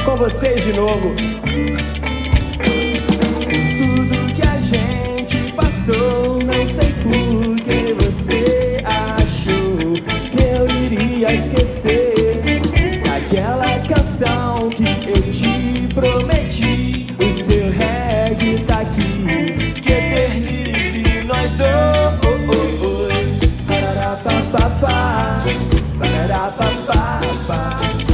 com vocês de novo. Tudo que a gente passou, não sei por que você achou que eu iria esquecer aquela canção que eu te prometi. O seu reggae tá aqui, que eternize nós dois. Pararapapapá, pararapapapá.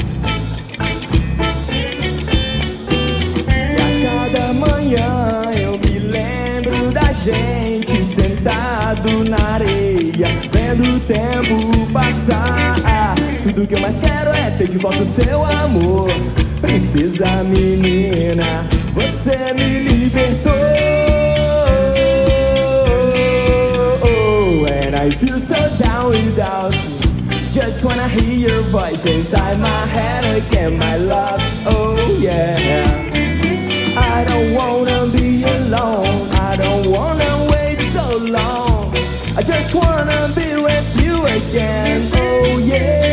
E a cada manhã eu me lembro da gente sentado na areia, vendo o tempo passar. Tudo que eu mais quero é ter de volta o seu amor. Princesa menina, você me libertou. And I feel so down without you. Just wanna hear your voice inside my head again, my love, oh yeah. I don't wanna be alone, I don't wanna wait so long. I just wanna be with you again, oh yeah.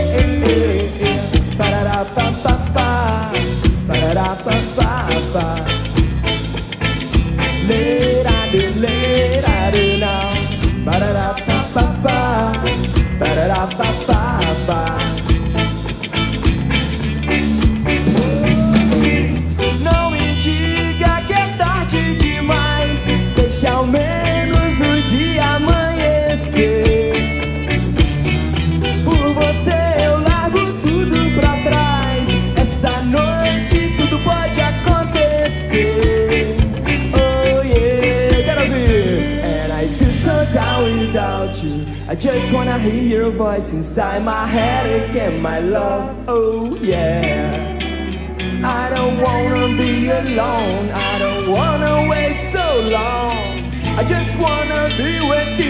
Pararapapapá, pararapapapá. Lerado now. Pararapapapá, pararapapapá. Não me diga que é tarde demais, deixa ao menos o dia amanhecer. Por você eu largo tudo pra trás. Essa noite tudo pode acontecer. Oh yeah, quero ouvir. And I feel so down without you. I just wanna hear your voice inside my head again, my love, oh yeah. I don't wanna be alone, I don't wanna wait so long. I just wanna be with you.